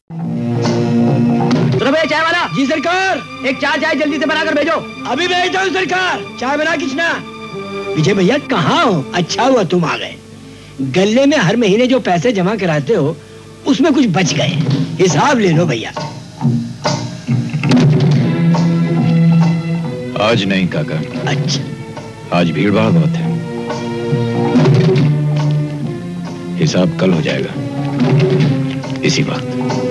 चाय वाला। जी सरकार। एक चाय जल्दी से बनाकर भेजो। अभी भेजता हूँ सरकार। चाय बना किसना। विजय भैया कहाँ हो? अच्छा हुआ तुम आ गए। गले में हर महीने जो पैसे जमा कराते हो उसमें कुछ बच गए, हिसाब ले लो भैया। आज नहीं काका। अच्छा, आज भीड़ भाड़ बहुत है, हिसाब कल हो जाएगा इसी वक्त।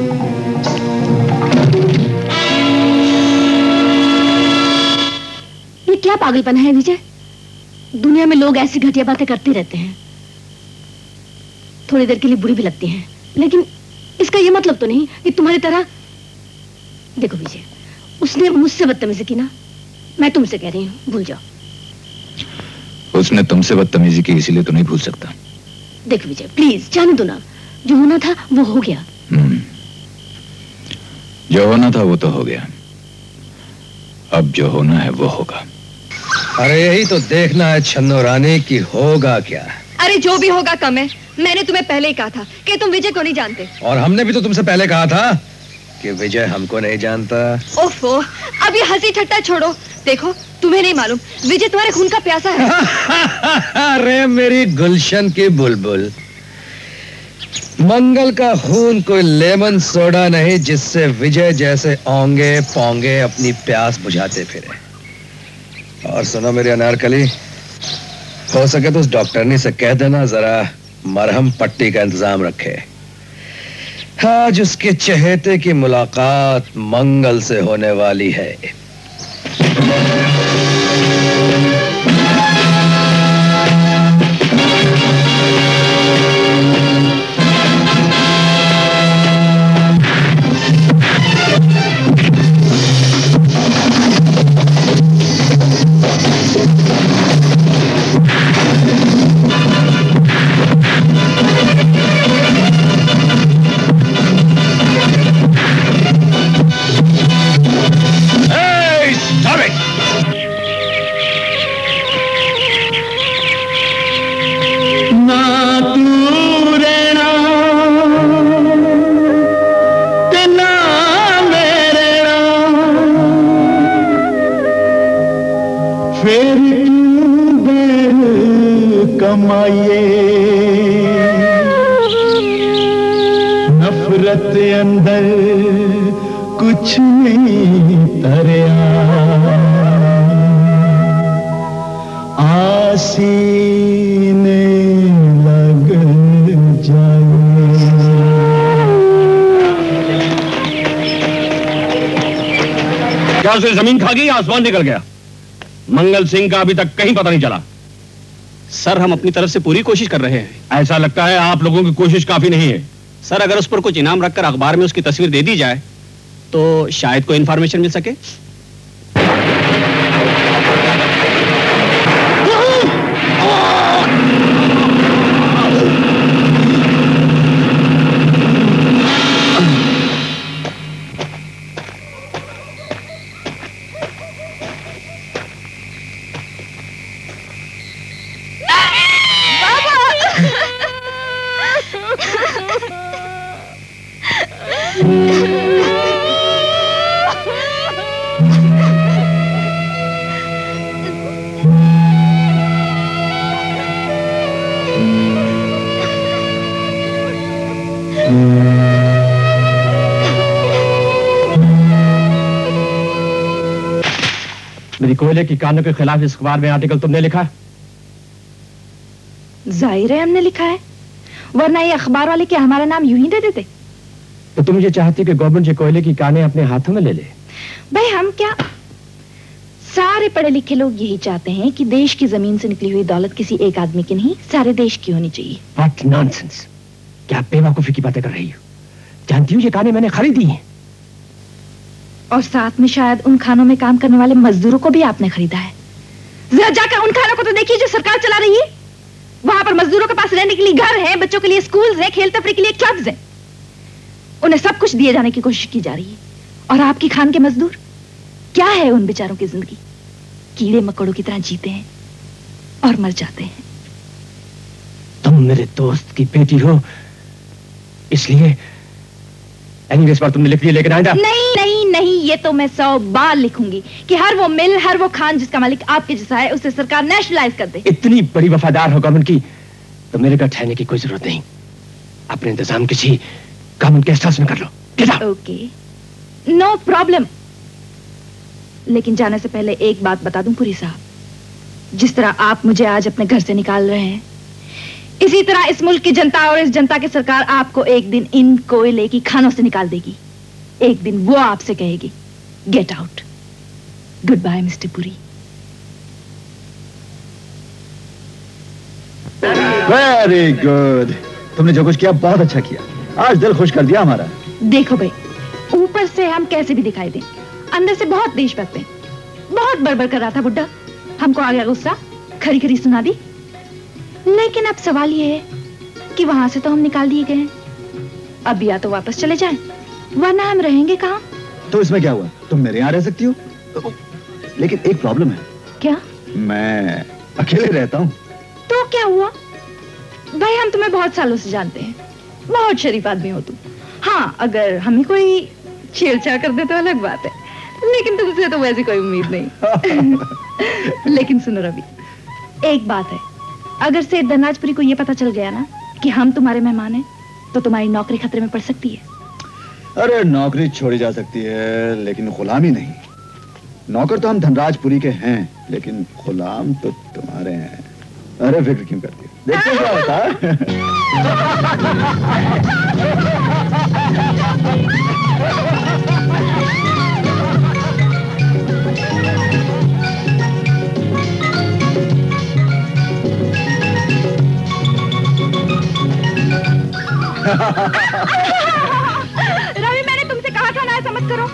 ये क्या पागलपन है विजय? दुनिया में लोग ऐसी घटिया बातें करते रहते हैं, थोड़ी देर के लिए बुरी भी लगती हैं, लेकिन इसका ये मतलब तो नहीं कि तुम्हारी तरह। देखो विजय, उसने मुझसे बदतमीजी की ना, मैं तुमसे कह रही हूँ भूल जाओ। उसने तुमसे बदतमीजी की इसीलिए तो नहीं भूल सकता। देखो विजय प्लीज जाने दो ना, जो होना था वो हो गया। जो होना था वो तो हो गया, अब जो होना है वो होगा। अरे यही तो देखना है छन्नो रानी की होगा क्या। अरे जो भी होगा कम है, मैंने तुम्हें पहले ही कहा था कि तुम विजय को नहीं जानते। और हमने भी तो तुमसे पहले कहा था कि विजय हमको नहीं जानता। ओफो, अब ये हंसी ठट्टा छोड़ो। देखो तुम्हें नहीं मालूम, विजय तुम्हारे खून का प्यासा है। अरे मेरी गुलशन की बुलबुल, मंगल का खून कोई लेमन सोडा नहीं जिससे विजय जैसे ओंगे पोंगे अपनी प्यास बुझाते फिरे। और सुनो मेरी अनारकली, हो सके तो उस डॉक्टरनी से कह देना जरा मरहम पट्टी का इंतजाम रखे। आज उसके चहेते की मुलाकात मंगल से होने वाली है। नफरत अंदर कुछ नहीं तरिया, आसीने लग जाए। क्या उसे जमीन खा गई या आसमान निकल गया? मंगल सिंह का अभी तक कहीं पता नहीं चला। सर हम अपनी तरफ से पूरी कोशिश कर रहे हैं। ऐसा लगता है आप लोगों की कोशिश काफी नहीं है। सर अगर उस पर कुछ इनाम रखकर अखबार में उसकी तस्वीर दे दी जाए तो शायद कोई इंफॉर्मेशन मिल सके। मेरी कोयले की कानों के खिलाफ इस अखबार में आर्टिकल तुमने लिखा? जाहिर है हमने लिखा है, वरना ये अखबार वाले क्या हमारा नाम यूं ही दे देते? तो तुम ये चाहती कि गवर्नमेंट ये कोयले की कानें अपने हाथों में ले ले? भाई हम क्या, सारे पढ़े लिखे लोग यही चाहते हैं कि देश की जमीन से निकली हुई दौलत किसी एक आदमी की नहीं, सारे देश की होनी चाहिए। What nonsense! क्या बेवकूफी की बातें कर रही हो? जानती हूँ ये कानें मैंने खरीदी हैं। और साथ में शायद उन खानों में काम करने वाले मजदूरों को भी आपने खरीदा है। जरा जाकर उन खानों को तो देखिए जो सरकार चला रही है। वहां पर मजदूरों के पास रहने के लिए घर है, बच्चों के लिए स्कूल है, खेल तफरी के लिए क्लब्स है। उन्हें सब कुछ दिए जाने की कोशिश की जा रही है। और आपकी खान के मजदूर, क्या है उन बेचारों की जिंदगी? कीड़े मकोड़ों की तरह जीते हैं और मर जाते हैं। तुम मेरे दोस्त की बेटी हो, इसलिए एनीवेज पर तुमने लिख लिया लेकर आया था। नहीं नहीं नहीं, ये तो मैं 100 बार लिखूंगी कि हर वो मिल, हर वो खान जिसका मालिक आपके जैसा है, उसे सरकार नेशनलाइज कर दे। इतनी बड़ी वफादार हो गवर्नमेंट की तो मेरे घर ठहरने की कोई जरूरत नहीं। अपने इंतजाम किसी गवर्नमेंट गेस्ट हाउस में कर लो। Okay, no problem. लेकिन जाने से पहले एक बात बता दूं पुरी साहब, जिस तरह आप मुझे आज अपने घर से निकाल रहे हैं, इसी तरह इस मुल्क की जनता और इस जनता की सरकार आपको एक दिन इन कोयले की खानों से निकाल देगी। एक दिन वो आपसे कहेगी, get out. Goodbye mister Puri. Very good, तुमने जो कुछ किया बहुत अच्छा किया, आज दिल खुश कर दिया हमारा। देखो भाई, ऊपर से हम कैसे भी दिखाई दें, अंदर से बहुत देशभक्त हैं। बहुत बड़बड़ कर रहा था बुड्ढा, हमको आ गया गुस्सा, खरी खरी सुना दी। लेकिन अब सवाल ये है कि वहां से तो हम निकाल दिए गए हैं, अब या तो वापस चले जाएं, वरना हम रहेंगे कहाँ? तो इसमें क्या हुआ, तुम मेरे यहाँ रह सकती हो, लेकिन एक प्रॉब्लम है। क्या? मैं अकेले रहता हूँ। तो क्या हुआ भाई, हम तुम्हें बहुत सालों से जानते हैं, बहुत शरीफ आदमी हो तुम। हाँ, अगर हमें कोई छेड़छाड़ कर दे तो अलग बात है, लेकिन तुमसे तो वैसी कोई उम्मीद नहीं। लेकिन सुनो रवि, एक बात है, अगर सेठ धनराजपुरी को यह पता चल गया ना कि हम तुम्हारे मेहमान हैं, तो तुम्हारी नौकरी खतरे में पड़ सकती है। अरे नौकरी छोड़ी जा सकती है, लेकिन गुलामी नहीं। नौकर तो हम धनराजपुरी के हैं, लेकिन गुलाम तो तुम्हारे हैं। अरे फिक्र क्यों करती है, देखते हैं क्या होता है। रवि, मैंने तुमसे कहा था ना ऐसा मत करो।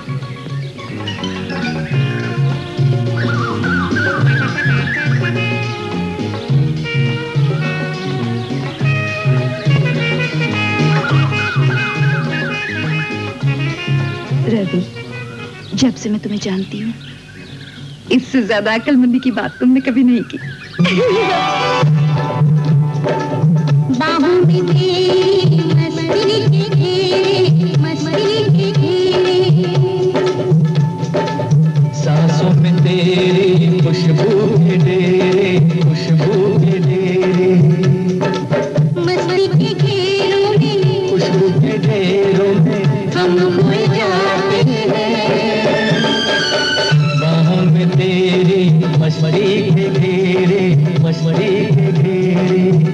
रवि, जब से मैं तुम्हें जानती हूँ, इससे ज्यादा अक्लमंदी की बात तुमने कभी नहीं की। बाहों में तेरी मस्ती के घेरे, मस्ती के घेरे, सांसों में तेरी खुशबू के डेरे, खुशबू के डेरे, मस्ती के घेरों में, खुशबू के डेरों में हम खोए जाते हैं। बाहों में तेरी मस्ती के घेरे, मस्ती के घेरे,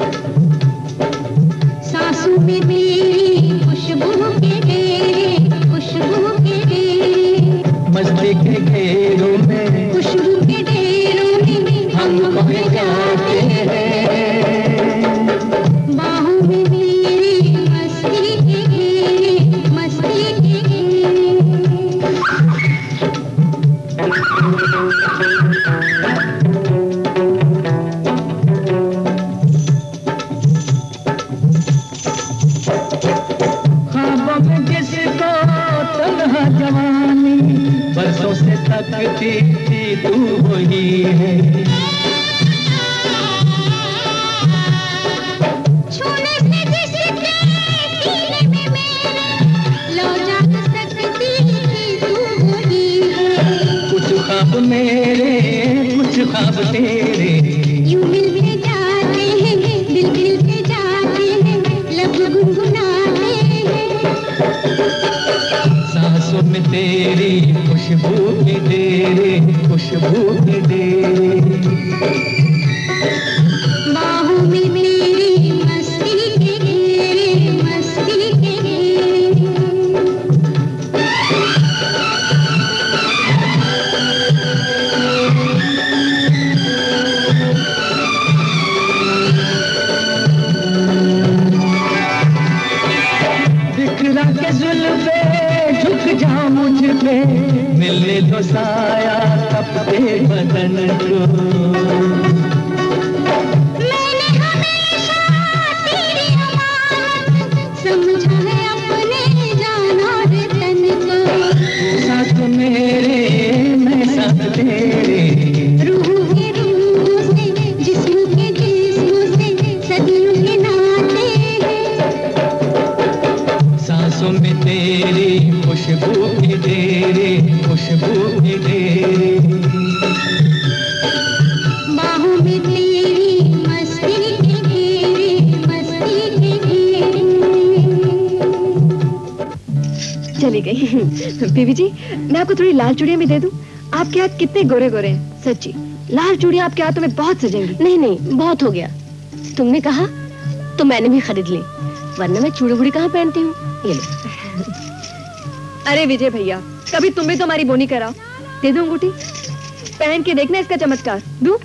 सांसों में तेरी खुशबू के घेरे, खुशबू के घेरे, मस्ती के घेरों में, खुशबू के घेरों में हम खोए जाते हैं। बाहों में तेरी मस्ती के घेरे, मस्ती के घेरे। ख्वाबों में जिसको तन्हा जवानी बरसों से तकती थी तू वही है। छूने से जिसके सीने में मेरे लो जा सकती थी तू वही है। कुछ ख्वाब मेरे, कुछ ख्वाब तेरे, यूं मिलते जाते हैं, दिल मिलते जाते हैं, लब गुनगुनाते हैं। सांसों में तेरी खुशबू के डेरे, खुशबू के डेरे, बाहों में तेरी मस्ती के घेरे, मस्ती के घेरे। बिखरा के जुल्फे झुक जा मुझ पे, मिलने लो साया तपते बदन को। मैंने हमेशा तेरी अमानत समझा है अपने जान और तन को। साथ मेरे मैं साथ तेरे, रूह के रूह से, जिस्म के जिस्म से, सदियों के नाते हैं। सांसों सांसों में तेरी खुशबू की तेरी खुशबू की तेरी बाहों में तेरी मस्ती की घेरे मस्ती की घेरे। चली गई। बीबी जी, मैं आपको थोड़ी लाल चूड़ियां भी दे दूं? आपके हाथ कितने गोरे गोरे हैं, सच्ची। लाल चूड़ियां आपके हाथों में बहुत सजेंगी। नहीं नहीं, बहुत हो गया। तुमने कहा तो मैंने भी खरीद ली, वरना मैं चूड़ी बूड़ी कहाँ पहनती हूँ। ये लो। अरे विजय भैया, कभी तुम भी तो हमारी बोनी कराओ। दे दो अंगूठी, पहन के देखना इसका चमत्कार। दूं?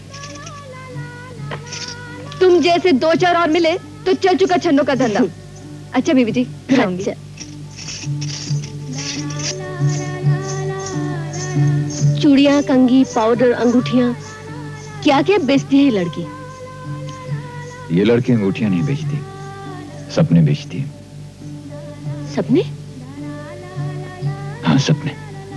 तुम जैसे 2-4 और मिले तो चल चुका छन्नों का धंधा। अच्छा बीबी जी, खिलाऊंगी। अच्छा। चूड़ियाँ, कंघी, पाउडर, अंगूठियाँ, क्या क्या बेचती है ये लड़की? ये लड़की अंगूठियां नहीं बेचती, सपने बेचती है। सपने? हाँ, सपने।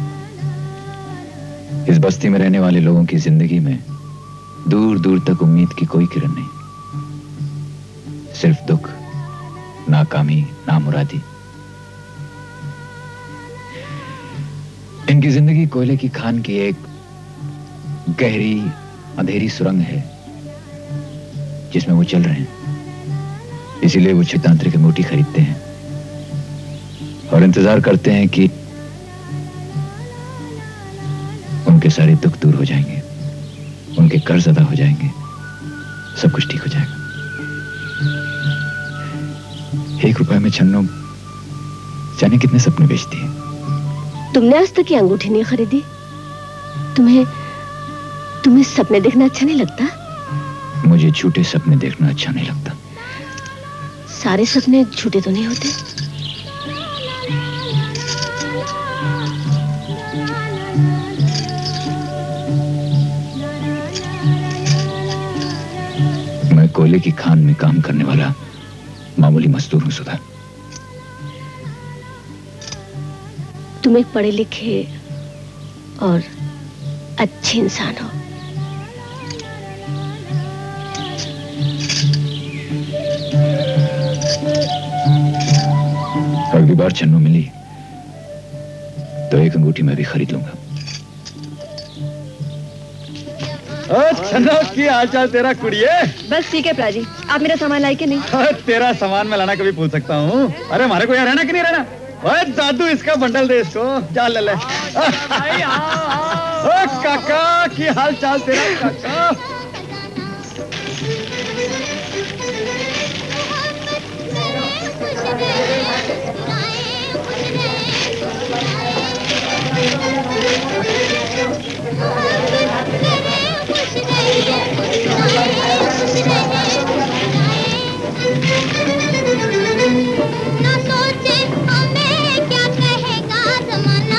इस बस्ती में रहने वाले लोगों की जिंदगी में दूर दूर तक उम्मीद की कोई किरण नहीं, सिर्फ दुख, नाकामी, नामुरादी। इनकी जिंदगी कोयले की खान की एक गहरी अंधेरी सुरंग है जिसमें वो चल रहे हैं। इसीलिए वो चितांतरिक अंगूठी खरीदते हैं और इंतजार करते हैं कि उनके सारे दुख दूर हो जाएंगे, उनके कर्ज अदा हो जाएंगे, सब कुछ ठीक हो जाएगा। 1 रुपए में छन्नो जाने कितने सपने बेचती है। तुमने आज तक ये अंगूठी नहीं खरीदी? तुम्हें सपने देखना अच्छा नहीं लगता? मुझे झूठे सपने देखना अच्छा नहीं लगता। सारे सपने झूठे तो नहीं होते? मैं कोयले की खान में काम करने वाला मामूली मजदूर हूं सुधा। तुम एक पढ़े लिखे और अच्छे इंसान हो। अगली बार छन्नू मिली तो एक अंगूठी मैं भी खरीद लूंगा। छन्नो, की हाल चाल तेरा कुड़िए? बस ठीक है प्राजी, आप मेरा सामान लाए कि नहीं? तेरा सामान मैं लाना कभी पूछ सकता हूँ? अरे हमारे को यहाँ रहना कि नहीं रहना? ओए दादू, इसका बंडल दे इसको, जा ले ले। ओ काका, की हाल चाल तेरा काका? ना सोचे हमें क्या कहेगा जमाना।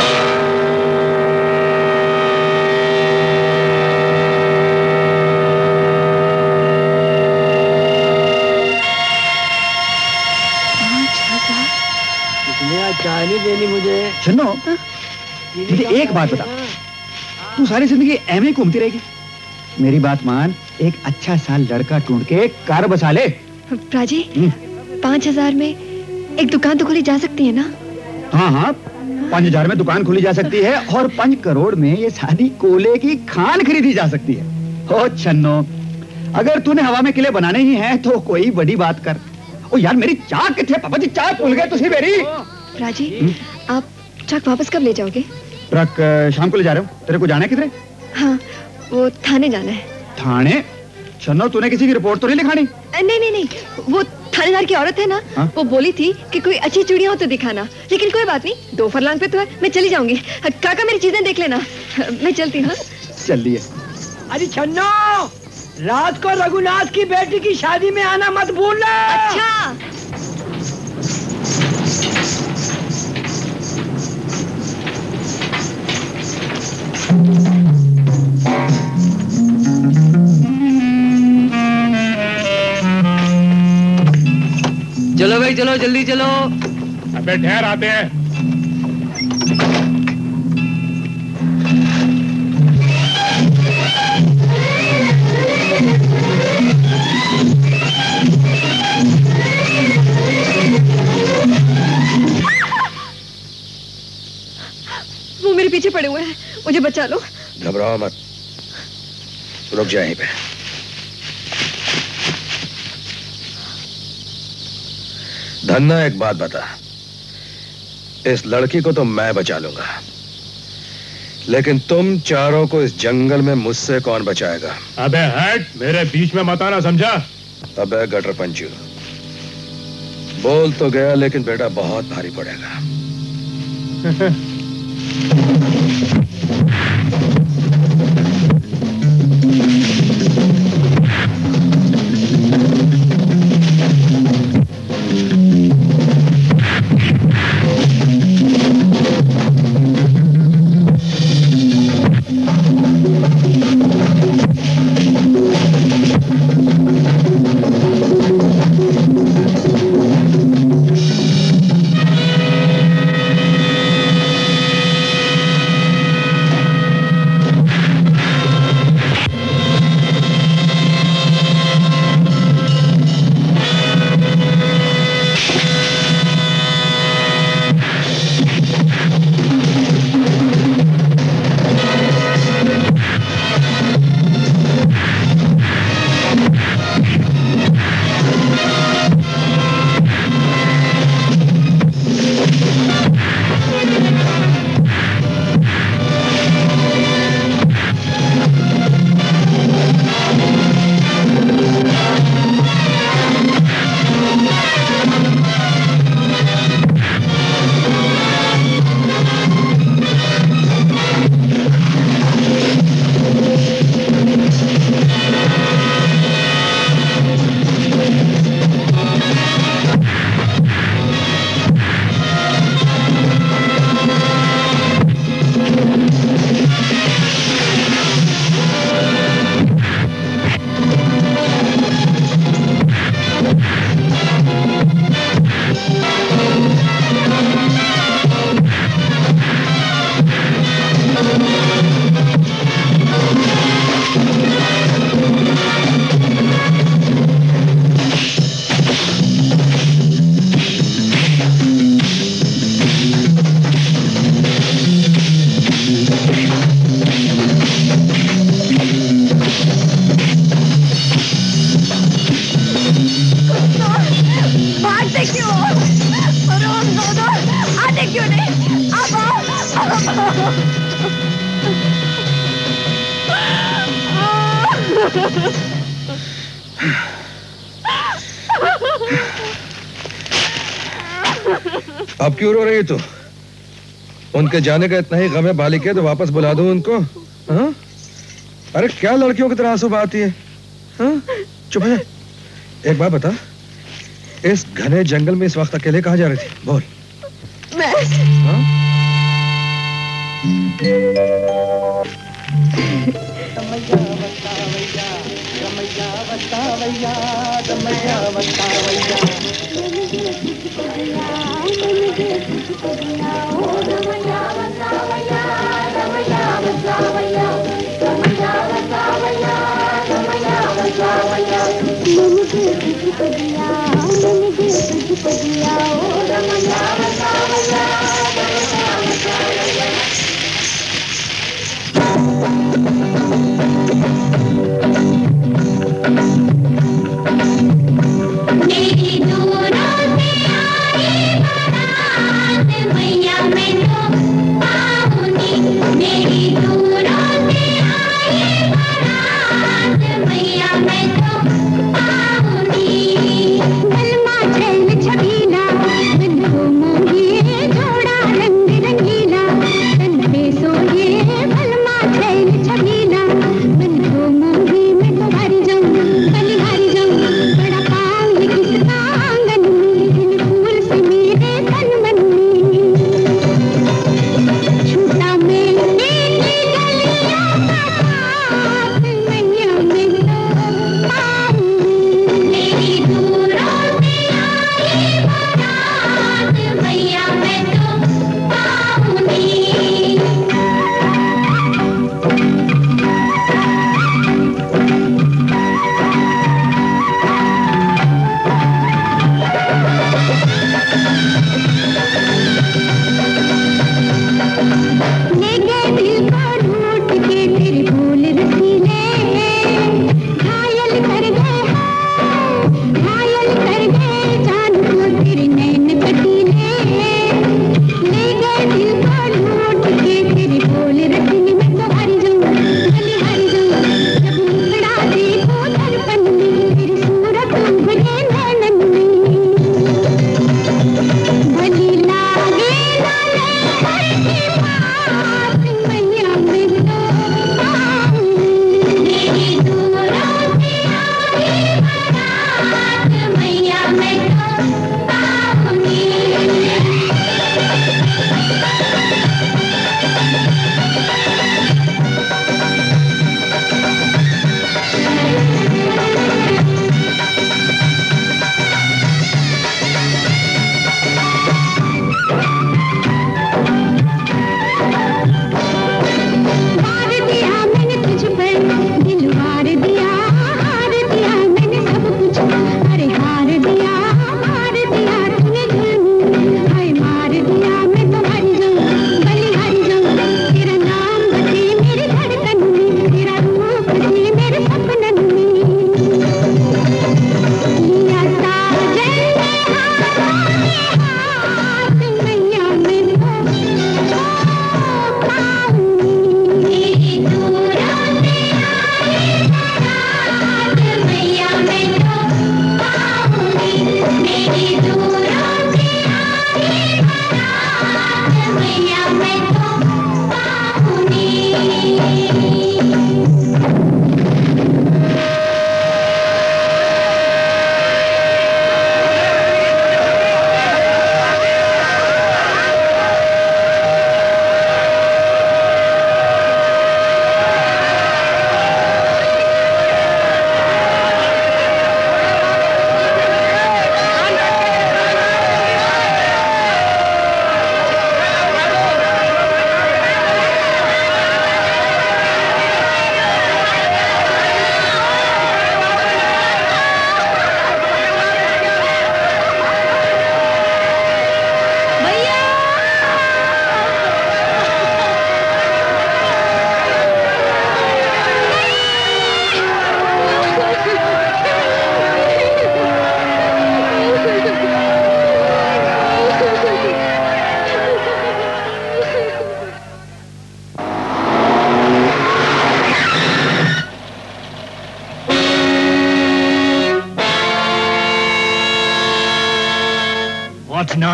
कितने आज चाय नहीं देनी मुझे? छन्नो, मुझे एक बात बता, तू सारी जिंदगी ऐਵੇਂ ही घूमती रहेगी? मेरी बात मान, एक अच्छा सा लड़का ढूंढ के कार बसा ले। प्राजी, 5,000 में एक दुकान तो खोली जा सकती है ना? हाँ हाँ, 5,000 में दुकान खोली जा सकती है और 5 करोड़ में ये सारी कोयले की खान खरीदी जा सकती है। ओ छन्नो, अगर तूने हवा में किले बनाने ही हैं तो कोई बड़ी बात कर। ओ यार, मेरी चाय कितने? पापा जी, चाय भूल गए तुझे मेरी। प्राजी, आप ट्रक वापस कब ले जाओगे? ट्रक शाम को ले जा रहे हो। तेरे को जाना है किधरे? हाँ, वो थाने जाना है। थाने? छन्नो, तूने किसी की रिपोर्ट तो नहीं लिखानी? नहीं, वो थानेदार की औरत है ना, हाँ? वो बोली थी कि कोई अच्छी चूड़ियां हो तो दिखाना। लेकिन कोई बात नहीं, 2 फरलांग पे तो है, मैं चली जाऊंगी। काका, मेरी चीजें देख लेना, मैं चलती हूँ। चलिए। अरे छन्नो, रात को रघुनाथ की बेटी की शादी में आना मत भूलना। अच्छा। चलो भाई, चलो जल्दी चलो। अबे ठहर, आते हैं। पीछे पड़े हुए हैं, मुझे बचा लो। घबराओ मत, रुक जा यहीं पे। धन्ना एक बात बता, इस लड़की को तो मैं बचा लूंगा, लेकिन तुम चारों को इस जंगल में मुझसे कौन बचाएगा? अबे हट, मेरे बीच में मत आना, समझा? अबे गटर पंचू, बोल तो गया लेकिन बेटा बहुत भारी पड़ेगा। अब क्यों रो रही है तू? उनके जाने का इतना ही गम है बालिक है तो वापस बुला दूं उनको? हाँ? अरे क्या लड़कियों की तरह आंसू बहाती है? हाँ? चुप है। एक बात बता, इस घने जंगल में इस वक्त अकेले कहाँ जा रही थी? बोल। मैं मेरी दूरों से आई बारात मैया मैं तो आऊंगी। मेरी दूरों से आई बारात मैया मैं तो आऊंगी। बलमा छैल छबीला मन को मोहिए जोड़ा रंग रंगीला तन पे सोए। बलमा छैल छबीला मन को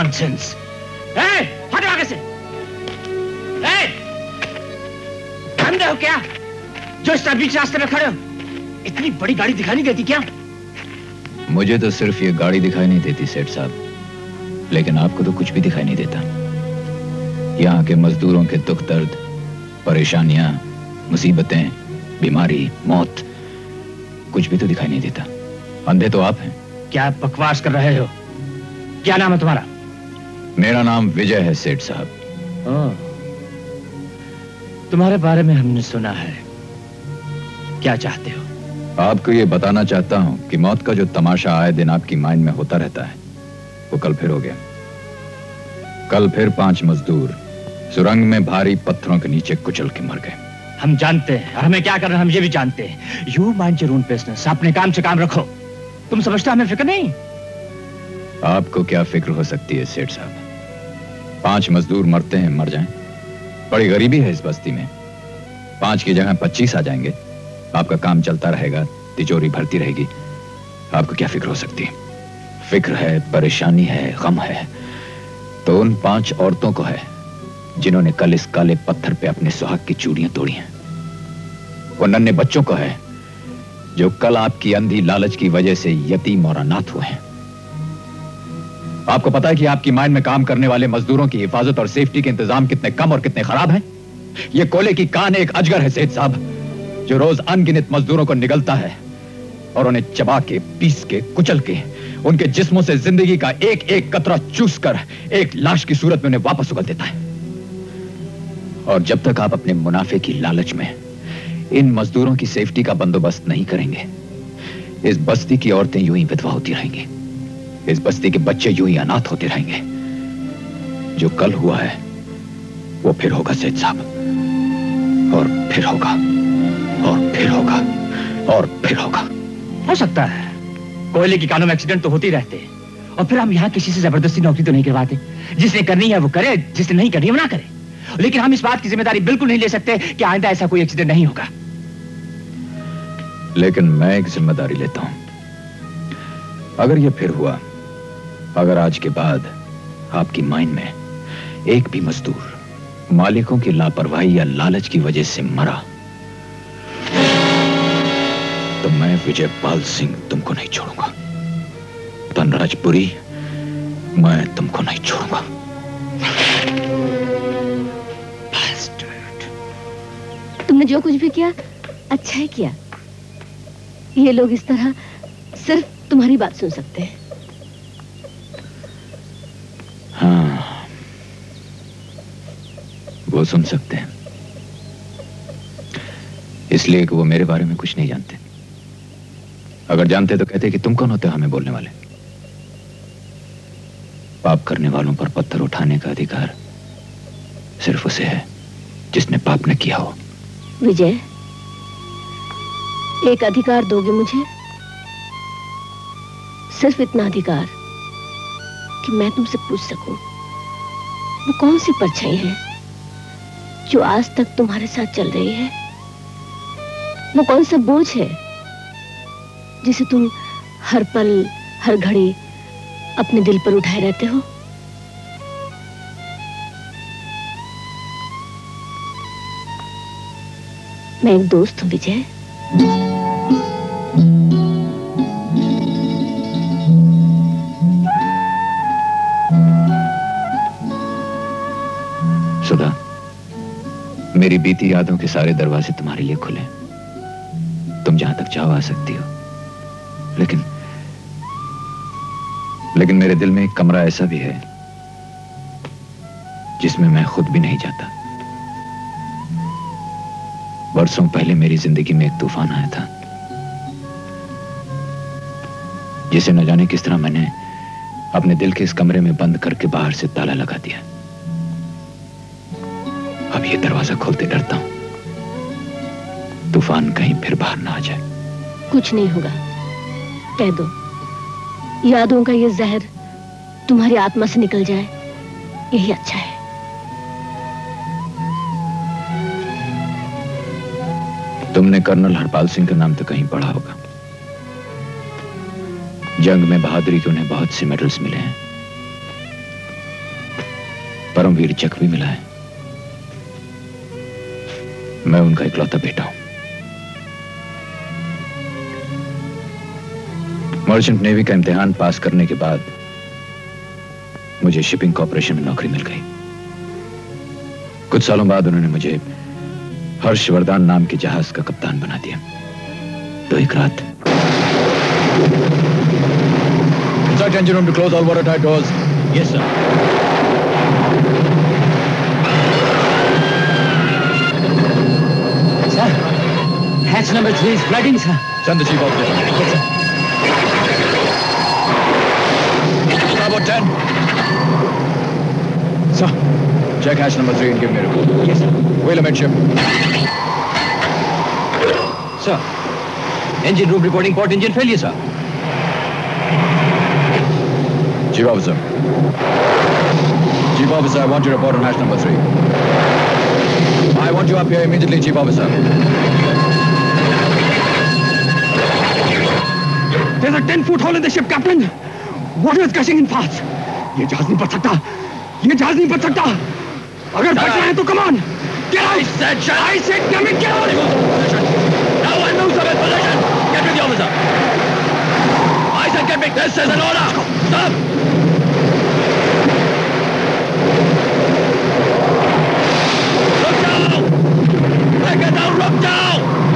नॉनसेंस। हटो आगे से। अंधे हो क्या जो इस तरह बीच रास्ते में खड़े हो? इतनी बड़ी गाड़ी दिखाई नहीं देती क्या? मुझे तो सिर्फ ये गाड़ी दिखाई नहीं देती सेठ साहब, लेकिन आपको तो कुछ भी दिखाई नहीं देता। यहाँ के मजदूरों के दुख दर्द, परेशानियां, मुसीबतें, बीमारी, मौत, कुछ भी तो दिखाई नहीं देता। अंधे तो आप हैं। क्या बकवास कर रहे हो? क्या नाम है तुम्हारा? मेरा नाम विजय है सेठ साहब। तुम्हारे बारे में हमने सुना है। क्या चाहते हो? आपको ये बताना चाहता हूं कि मौत का जो तमाशा आए दिन आपकी माइंड में होता रहता है, वो कल फिर हो गया। कल फिर 5 मजदूर सुरंग में भारी पत्थरों के नीचे कुचल के मर गए। हम जानते हैं और हमें क्या करना है हम ये भी जानते हैं। You mind your own business. अपने काम से काम रखो। तुम समझते हो हमें फिक्र नहीं? आपको क्या फिक्र हो सकती है सेठ साहब? 5 मजदूर मरते हैं, मर जाएं। बड़ी गरीबी है इस बस्ती में। 5 की जगह 25 आ जाएंगे, आपका काम चलता रहेगा, तिजोरी भरती रहेगी। आपको क्या फिक्र हो सकती है? फिक्र है, परेशानी है, गम है तो उन 5 औरतों को है जिन्होंने कल इस काले पत्थर पे अपने सुहाग की चूड़ियां तोड़ी हैं। वो नन्हे बच्चों को है जो कल आपकी अंधी लालच की वजह से यतीम और अनाथ हुए हैं। आपको पता है कि आपकी माइंड में काम करने वाले मजदूरों की हिफाजत और सेफ्टी के इंतजाम कितने कम और कितने खराब हैं? ये कोले की कान एक अजगर है सेठ साहब, जो रोज अनगिनत मजदूरों को निगलता है और उन्हें चबा के, पीस के, कुचल के उनके जिस्मों से जिंदगी का एक एक कतरा चूस कर एक लाश की सूरत में उन्हें वापस उगल देता है। और जब तक आप अपने मुनाफे की लालच में इन मजदूरों की सेफ्टी का बंदोबस्त नहीं करेंगे, इस बस्ती की औरतें यूं ही विधवा होती रहेंगी, इस बस्ती के बच्चे यूं ही अनाथ होते रहेंगे। जो कल हुआ है वो फिर होगा सेठ साहब, और फिर होगा, और फिर होगा, और फिर होगा। हो सकता है कोयले की कानों में एक्सीडेंट तो होते ही रहते हैं, और फिर हम यहाँ किसी से जबरदस्ती नौकरी तो नहीं करवाते। जिसने करनी है वो करे, जिसने नहीं करनी है वो ना करे। लेकिन हम इस बात की जिम्मेदारी बिल्कुल नहीं ले सकते कि आइंदा ऐसा कोई एक्सीडेंट नहीं होगा। लेकिन मैं एक जिम्मेदारी लेता हूं। अगर ये फिर हुआ, अगर आज के बाद आपकी माइंड में एक भी मजदूर मालिकों की लापरवाही या लालच की वजह से मरा, तो मैं विजयपाल सिंह तुमको नहीं छोड़ूंगा। धनराजपुरी, मैं तुमको नहीं छोड़ूंगा। तुमने जो कुछ भी किया अच्छा ही किया। ये लोग इस तरह सिर्फ तुम्हारी बात सुन सकते हैं। हाँ, वो सुन सकते हैं, इसलिए कि वो मेरे बारे में कुछ नहीं जानते। अगर जानते तो कहते कि तुम कौन होते हो हमें बोलने वाले। पाप करने वालों पर पत्थर उठाने का अधिकार सिर्फ उसे है जिसने पाप न किया हो। विजय, एक अधिकार दोगे मुझे? सिर्फ इतना अधिकार कि मैं तुमसे पूछ सकूं, वो कौन सी परछाई है जो आज तक तुम्हारे साथ चल रही है? वो कौन सा बोझ है जिसे तुम हर पल, हर घड़ी अपने दिल पर उठाए रहते हो? मैं एक दोस्त हूं विजय। सुधा, मेरी बीती यादों के सारे दरवाजे तुम्हारे लिए खुले। तुम जहां तक चाहो आ सकती हो, लेकिन मेरे दिल में एक कमरा ऐसा भी है जिसमें मैं खुद भी नहीं जाता। बरसों पहले मेरी जिंदगी में एक तूफान आया था, जिसे न जाने किस तरह मैंने अपने दिल के इस कमरे में बंद करके बाहर से ताला लगा दिया। अब ये दरवाजा खोलते डरता हूं, तूफान कहीं फिर बाहर ना आ जाए। कुछ नहीं होगा, कह दो। यादों का ये जहर तुम्हारी आत्मा से निकल जाए, यही अच्छा है। तुमने कर्नल हरपाल सिंह का नाम तो कहीं पढ़ा होगा। जंग में बहादुरी के उन्हें बहुत से मेडल्स मिले हैं, परमवीर जख्मी मिला है। मैं उनका इकलौता बेटा हूं। मर्चेंट नेवी का इम्तिहान पास करने के बाद मुझे शिपिंग कॉर्पोरेशन में नौकरी मिल गई। कुछ सालों बाद उन्होंने मुझे हर्षवर्धन नाम के जहाज का कप्तान बना दिया। तो एक रात Instruct engine room to close all watertight doors. Yes, sir. Sir, hatch number 3 is flooding, sir. Send the chief officer. Yes, sir. Starboard 10. Sir. Check hatch number 3 and give me a report. Yes, sir. Wheel amidship. Sir. Engine room reporting port engine failure, sir. Chief officer. Chief officer, I want your report on hatch number 3. I want you up here immediately, chief officer. There's a 10-foot hole in the ship, Captain. Water is gushing in fast. ये जहाज नहीं बच सकता. ये जहाज नहीं बच सकता. अगर बचना है तो come on. Get out. I said, damn it, get out. No one moves from his position. Get with the officer. I said, get back. This is an order. Stop. Look down. Look down. Look down.